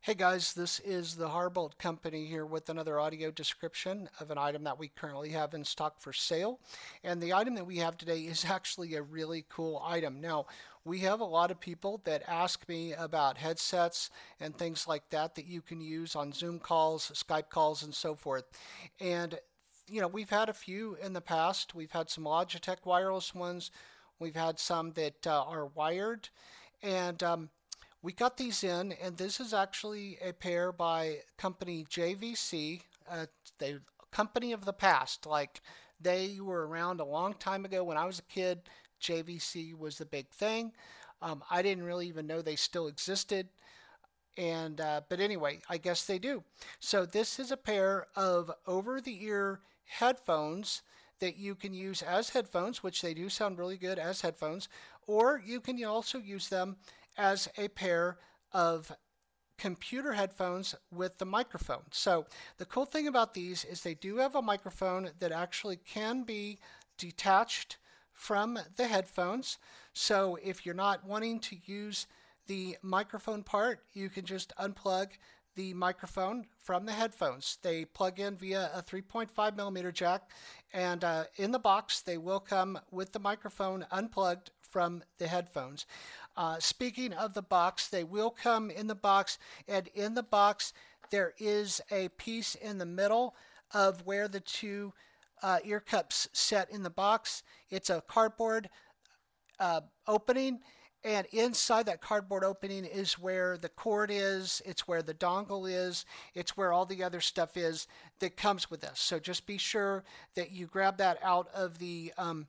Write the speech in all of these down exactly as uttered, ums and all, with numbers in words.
Hey guys, this is the Harbolt Company here with another audio description of an item that we currently have in stock for sale. And the item that we have today is actually a really cool item. Now, we have a lot of people that ask me about headsets and things like that that you can use on Zoom calls, Skype calls, and so forth. And you know, we've had a few in the past. We've had some Logitech wireless ones. We've had some that uh, are wired. And um, we got these in, and this is actually a pair by company J V C. Uh, they company of the past. Like they were around a long time ago when I was a kid. J V C was the big thing. Um, I didn't really even know they still existed. And uh, but anyway, I guess they do. So this is a pair of over-the-ear headphones that you can use as headphones, which they do sound really good as headphones, or you can also use them as a pair of computer headphones with the microphone. So the cool thing about these is they do have a microphone that actually can be detached from the headphones. So if you're not wanting to use the microphone part, you can just unplug the microphone from the headphones. They plug in via a three point five millimeter jack, and uh, in the box they will come with the microphone unplugged from the headphones. Uh, speaking of the box, they will come in the box, and in the box there is a piece in the middle of where the two uh, ear cups set in the box. It's a cardboard uh, opening, and inside that cardboard opening is where the cord is, it's where the dongle is, it's where all the other stuff is that comes with this. So just be sure that you grab that out of the um,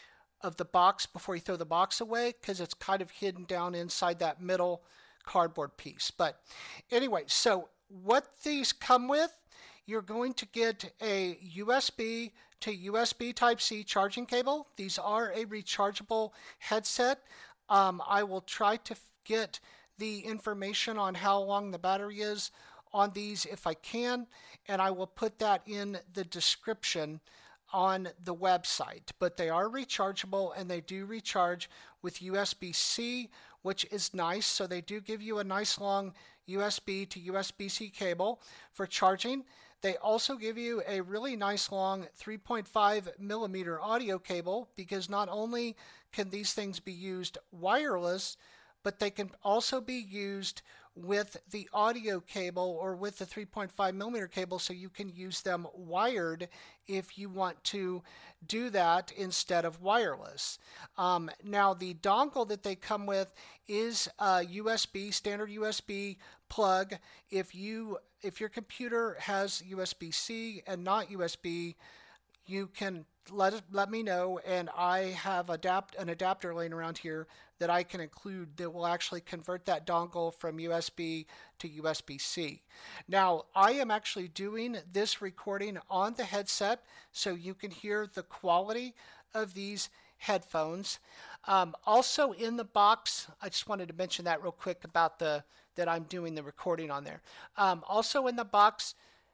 of the box before you throw the box away, because it's kind of hidden down inside that middle cardboard piece. But anyway, so what these come with, you're going to get a U S B to U S B Type-C charging cable. These are a rechargeable headset. Um, I will try to get the information on how long the battery is on these if I can, and I will put that in the description on the website. But they are rechargeable, and they do recharge with U S B C, which is nice. So they do give you a nice long U S B to U S B C cable for charging. They also give you a really nice long three point five millimeter audio cable, because not only can these things be used wireless, but they can also be used with the audio cable or with the three point five millimeter cable, so you can use them wired if you want to do that instead of wireless. Um, now the dongle that they come with is a U S B, standard U S B plug. If you if your computer has U S B C and not U S B, you can let us, let me know, and I have adapt an adapter laying around here that I can include that will actually convert that dongle from U S B to U S B C. Now, I am actually doing this recording on the headset, so you can hear the quality of these headphones. Um, also in the box, I just wanted to mention that real quick about the that I'm doing the recording on there. Um, also in the box,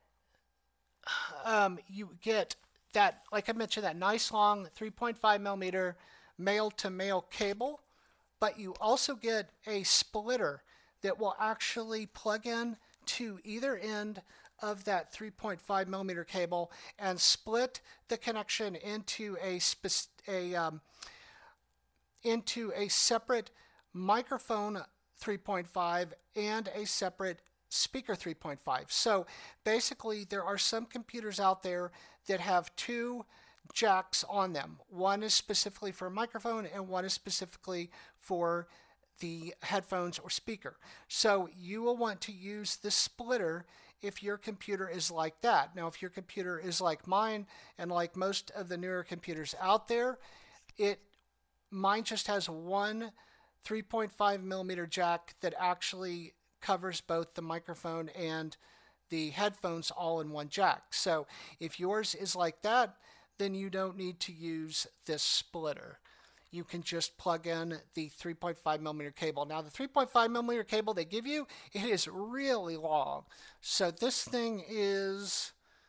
um, you get that, like I mentioned, that nice long three point five millimeter male to male cable, but you also get a splitter that will actually plug in to either end of that three point five millimeter cable and split the connection into a a um, into a separate microphone three point five and a separate speaker three point five. So basically there are some computers out there that have two jacks on them. One is specifically for a microphone and one is specifically for the headphones or speaker. So you will want to use the splitter if your computer is like that. Now if your computer is like mine and like most of the newer computers out there, it mine just has one three point five millimeter jack that actually covers both the microphone and the headphones all in one jack. So if yours is like that, then you don't need to use this splitter. You can just plug in the three point five millimeter cable. Now the three point five millimeter cable they give you, it is really long. So this thing is,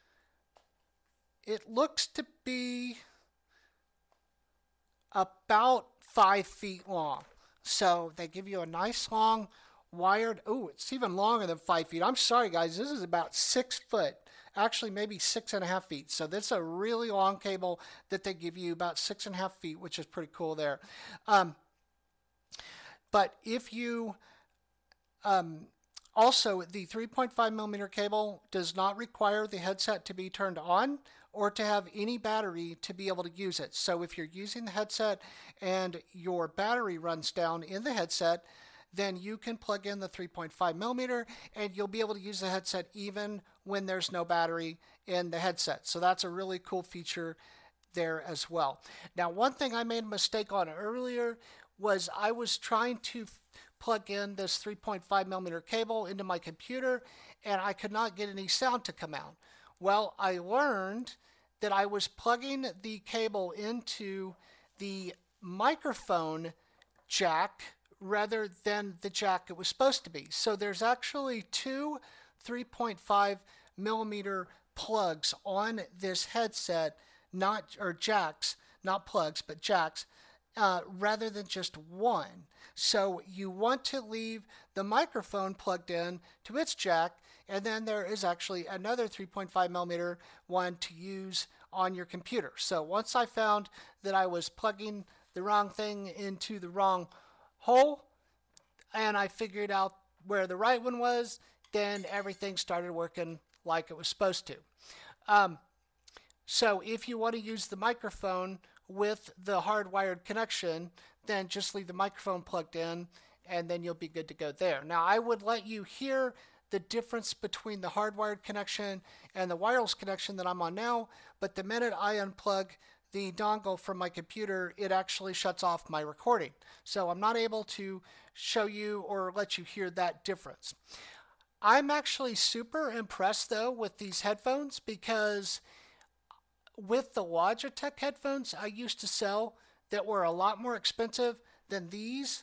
it looks to be about five feet long. So they give you a nice long wired. Oh, it's even longer than five feet. I'm sorry, guys. This is about six foot. Actually, maybe six and a half feet. So that's a really long cable that they give you, about six and a half feet, which is pretty cool there. Um, but if you um, also, the three point five millimeter cable does not require the headset to be turned on or to have any battery to be able to use it. So if you're using the headset and your battery runs down in the headset, then you can plug in the three point five millimeter and you'll be able to use the headset even when there's no battery in the headset. So that's a really cool feature there as well. Now, one thing I made a mistake on earlier was I was trying to plug in this three point five millimeter cable into my computer and I could not get any sound to come out. Well, I learned that I was plugging the cable into the microphone jack rather than the jack it was supposed to be. So there's actually two three point five millimeter plugs on this headset, not or jacks, not plugs, but jacks, uh, rather than just one. So you want to leave the microphone plugged in to its jack, and then there is actually another three point five millimeter one to use on your computer. So once I found that I was plugging the wrong thing into the wrong hole, and I figured out where the right one was, then everything started working like it was supposed to. Um, so if you want to use the microphone with the hardwired connection, then just leave the microphone plugged in and then you'll be good to go there. Now, I would let you hear the difference between the hardwired connection and the wireless connection that I'm on now, but the minute I unplug the dongle from my computer, it actually shuts off my recording. So I'm not able to show you or let you hear that difference. I'm actually super impressed though with these headphones, because with the Logitech headphones I used to sell that were a lot more expensive than these,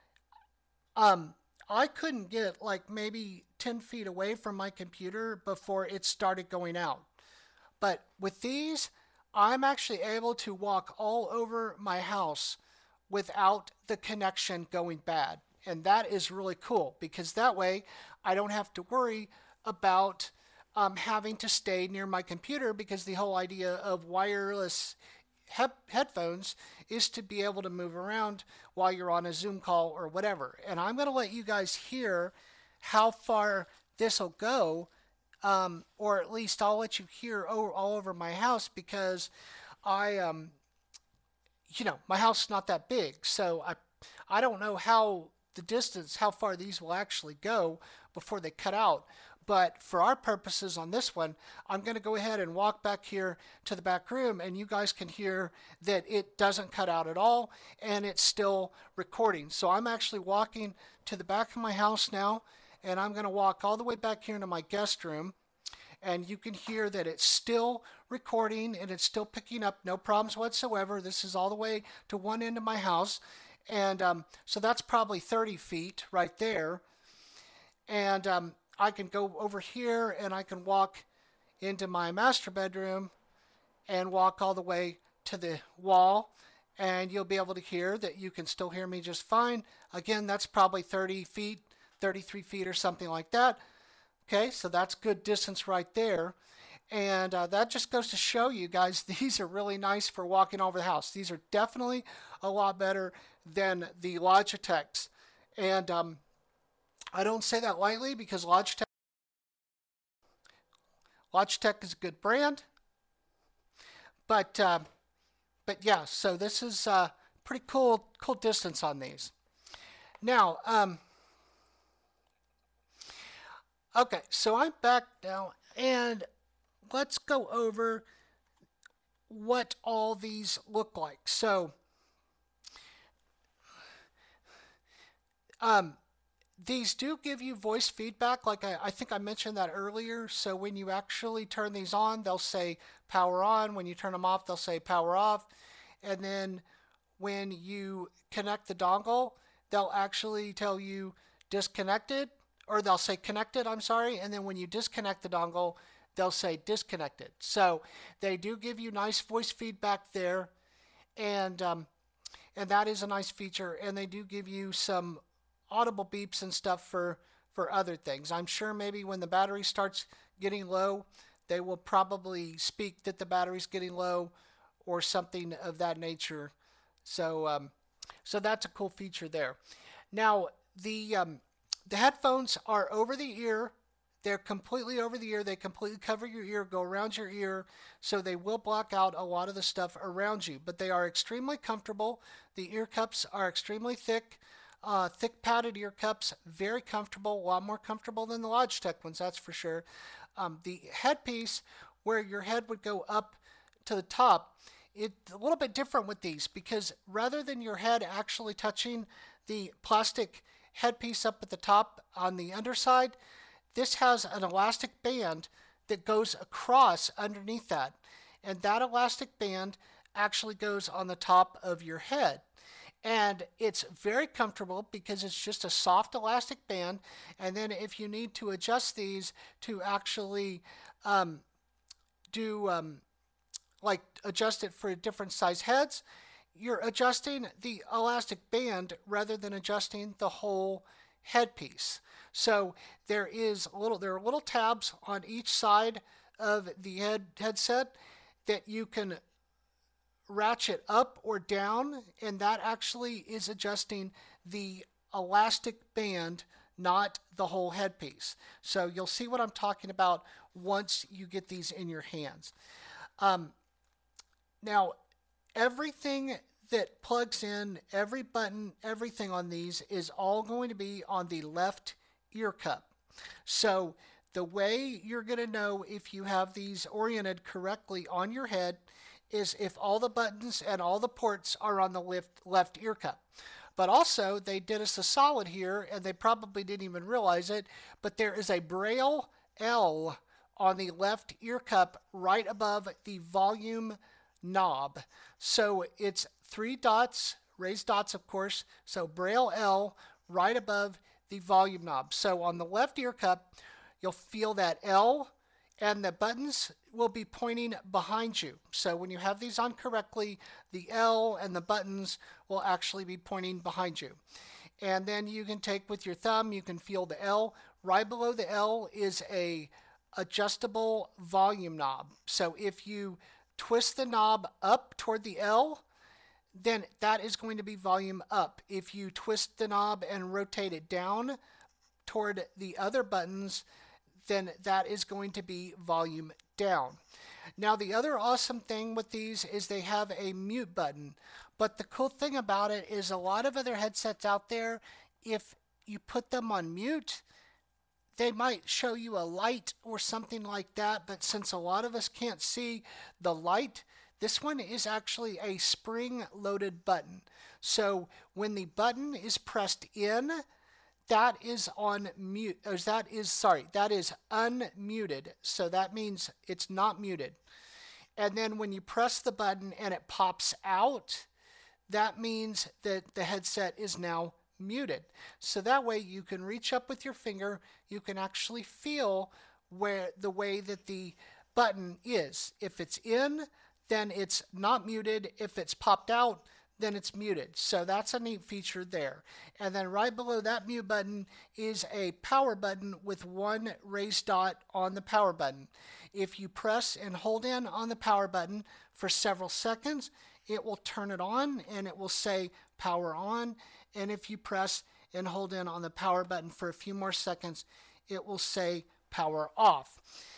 um, I couldn't get like maybe ten feet away from my computer before it started going out. But with these, I'm actually able to walk all over my house without the connection going bad. And that is really cool, because that way I don't have to worry about um, having to stay near my computer, because the whole idea of wireless he- headphones is to be able to move around while you're on a Zoom call or whatever. And I'm going to let you guys hear how far this will go, um, or at least I'll let you hear all, all over my house, because I, um, you know, my house is not that big, so I, I don't know how the distance, how far these will actually go before they cut out. But for our purposes on this one, I'm going to go ahead and walk back here to the back room, and you guys can hear that it doesn't cut out at all and it's still recording. So I'm actually walking to the back of my house now, and I'm going to walk all the way back here into my guest room, and you can hear that it's still recording and it's still picking up, no problems whatsoever. This is all the way to one end of my house, and um, so that's probably thirty feet right there. And um, I can go over here and I can walk into my master bedroom and walk all the way to the wall, and you'll be able to hear that you can still hear me just fine. Again, that's probably thirty feet, thirty-three feet or something like that. Okay, so that's good distance right there. And uh, that just goes to show you guys, these are really nice for walking over the house. These are definitely a lot better than the Logitechs. And um, I don't say that lightly, because Logitech, Logitech is a good brand. But uh, but yeah, so this is uh, pretty cool, cool distance on these. Now, um, okay, so I'm back now, and let's go over what all these look like. So, um, these do give you voice feedback, like I, I think I mentioned that earlier. So when you actually turn these on, they'll say power on. When you turn them off, they'll say power off. And then when you connect the dongle, they'll actually tell you disconnected, or they'll say connected, I'm sorry. And then when you disconnect the dongle, they'll say disconnected. So they do give you nice voice feedback there. And, um, and that is a nice feature. And they do give you some audible beeps and stuff for, for other things. I'm sure maybe when the battery starts getting low, they will probably speak that the battery's getting low or something of that nature. So, um, so that's a cool feature there. Now, the um, the headphones are over the ear. They're completely over the ear. They completely cover your ear, go around your ear, so they will block out a lot of the stuff around you. But they are extremely comfortable. The ear cups are extremely thick, uh, thick padded ear cups, very comfortable, a lot more comfortable than the Logitech ones, that's for sure. Um, the headpiece, where your head would go up to the top, it's a little bit different with these because rather than your head actually touching the plastic headpiece up at the top on the underside, this has an elastic band that goes across underneath that. And that elastic band actually goes on the top of your head. And it's very comfortable because it's just a soft elastic band. And then if you need to adjust these to actually um, do um, like adjust it for different size heads, you're adjusting the elastic band rather than adjusting the whole headpiece. So there is a little there are little tabs on each side of the head headset that you can ratchet up or down, and that actually is adjusting the elastic band, not the whole headpiece. So you'll see what I'm talking about once you get these in your hands. Um, now, everything that plugs in, every button, everything on these is all going to be on the left ear cup. So the way you're going to know if you have these oriented correctly on your head is if all the buttons and all the ports are on the left, left ear cup. But also, they did us a solid here, and they probably didn't even realize it, but there is a Braille L on the left ear cup right above the volume knob. So it's three dots, raised dots of course, so Braille L right above the volume knob. So on the left ear cup, you'll feel that L, and the buttons will be pointing behind you. So when you have these on correctly, the L and the buttons will actually be pointing behind you. And then you can take with your thumb, you can feel the L. Right below the L is a adjustable volume knob. So if you twist the knob up toward the L, then that is going to be volume up. If you twist the knob and rotate it down toward the other buttons, then that is going to be volume down. Now, the other awesome thing with these is they have a mute button. But the cool thing about it is a lot of other headsets out there, if you put them on mute, they might show you a light or something like that. But since a lot of us can't see the light, this one is actually a spring-loaded button. So when the button is pressed in, that is on mute, or that is, sorry, that is unmuted. So that means it's not muted. And then when you press the button and it pops out, that means that the headset is now muted. So that way you can reach up with your finger, you can actually feel where the way that the button is. If it's in, then it's not muted. If it's popped out, then it's muted. So that's a neat feature there. And then right below that mute button is a power button with one raised dot on the power button. If you press and hold in on the power button for several seconds, it will turn it on and it will say power on. And if you press and hold in on the power button for a few more seconds, it will say power off.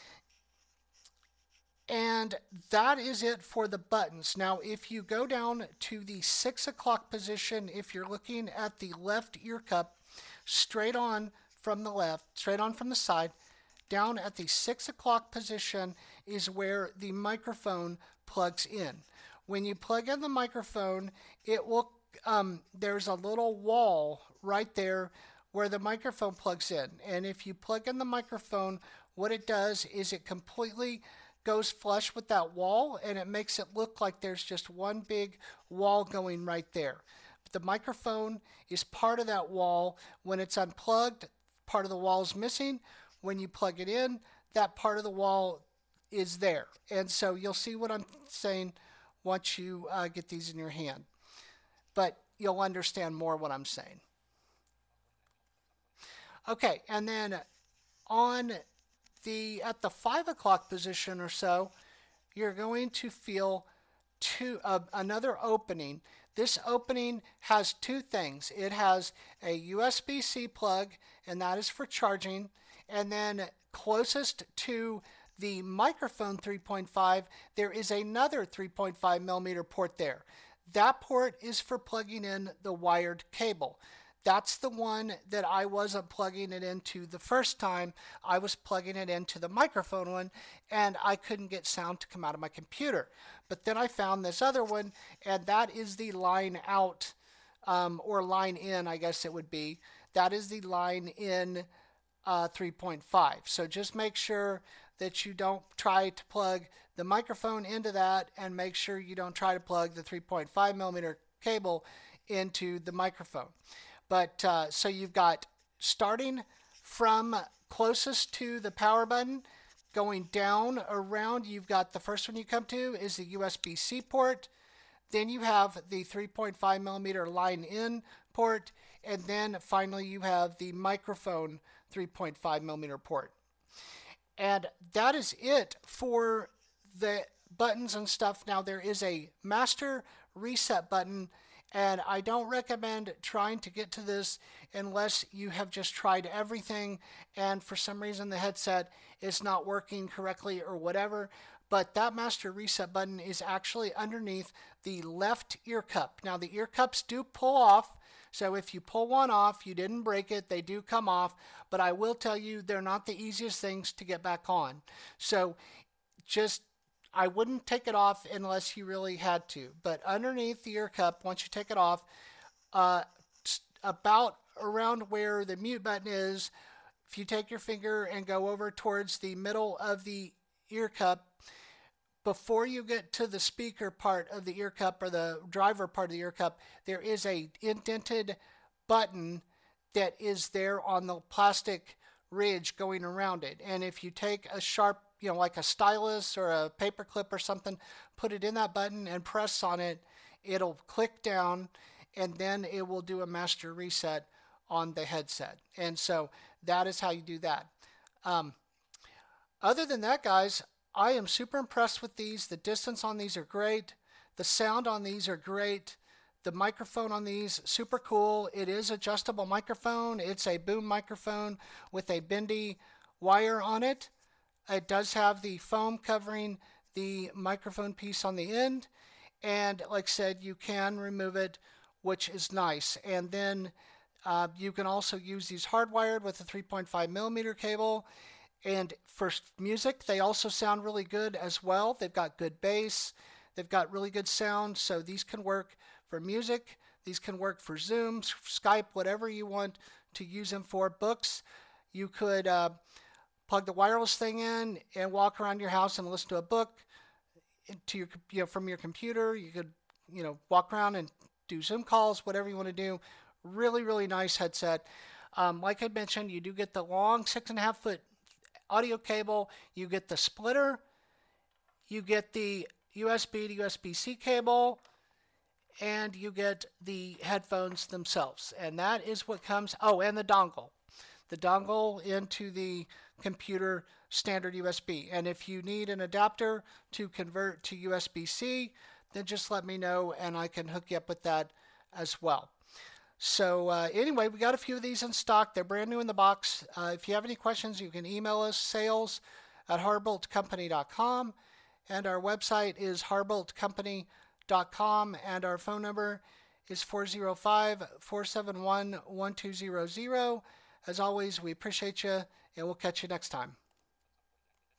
And that is it for the buttons. Now, if you go down to the six o'clock position, if you're looking at the left ear cup, straight on from the left, straight on from the side, down at the six o'clock position is where the microphone plugs in. When you plug in the microphone, it will um, there's a little wall right there where the microphone plugs in. And if you plug in the microphone, what it does is it completely goes flush with that wall, and it makes it look like there's just one big wall going right there. But the microphone is part of that wall. When it's unplugged, part of the wall is missing. When you plug it in, that part of the wall is there. And so you'll see what I'm saying once you uh, get these in your hand. But you'll understand more what I'm saying. Okay, and then on the at the five o'clock position or so, you're going to feel two uh, another opening. This opening has two things. It has a U S B C plug, and that is for charging. And then closest to the microphone three point five, there is another three point five millimeter port there. That port is for plugging in the wired cable. That's the one that I wasn't plugging it into the first time. I was plugging it into the microphone one, and I couldn't get sound to come out of my computer. But then I found this other one, and that is the line out, um, or line in, I guess it would be. That is the line in uh, three point five. So just make sure that you don't try to plug the microphone into that, and make sure you don't try to plug the three point five millimeter cable into the microphone. But uh, so you've got starting from closest to the power button, going down around, you've got the first one you come to is the U S B C port. Then you have the three point five millimeter line in port, and then finally you have the microphone three point five millimeter port. And that is it for the buttons and stuff. Now there is a master reset button, and I don't recommend trying to get to this unless you have just tried everything and for some reason the headset is not working correctly or whatever. But that master reset button is actually underneath the left ear cup. Now the ear cups do pull off, so if you pull one off, you didn't break it, they do come off, but I will tell you they're not the easiest things to get back on. So just I wouldn't take it off unless you really had to. But underneath the ear cup, once you take it off, uh, about around where the mute button is, if you take your finger and go over towards the middle of the ear cup, before you get to the speaker part of the ear cup or the driver part of the ear cup, there is a indented button that is there on the plastic ridge going around it. And if you take a sharp, you know, like a stylus or a paper clip or something, put it in that button and press on it, it'll click down, and then it will do a master reset on the headset. And so that is how you do that. Um, other than that, guys, I am super impressed with these. The distance on these are great. The sound on these are great. The microphone on these, super cool. It is adjustable microphone. It's a boom microphone with a bendy wire on it. It does have the foam covering the microphone piece on the end. And like I said, you can remove it, which is nice. And then uh, you can also use these hardwired with a three point five millimeter cable. And for music, they also sound really good as well. They've got good bass. They've got really good sound. So these can work for music. These can work for Zoom, Skype, whatever you want to use them for. Books, you could uh, plug the wireless thing in and walk around your house and listen to a book to your, you know, from your computer. You could, you know, walk around and do Zoom calls, whatever you want to do. Really, really nice headset. Um, like I mentioned, you do get the long six and a half foot audio cable, you get the splitter, you get the U S B to U S B C cable, and you get the headphones themselves. And that is what comes, oh, and the dongle. The dongle into the computer standard U S B. And if you need an adapter to convert to U S B C, then just let me know and I can hook you up with that as well. So uh, anyway, we got a few of these in stock. They're brand new in the box. Uh, if you have any questions, you can email us, sales at harbolt company dot com. And our website is harbolt company dot com. And our phone number is four oh five, four seven one, one two zero zero. As always, we appreciate you, and we'll catch you next time.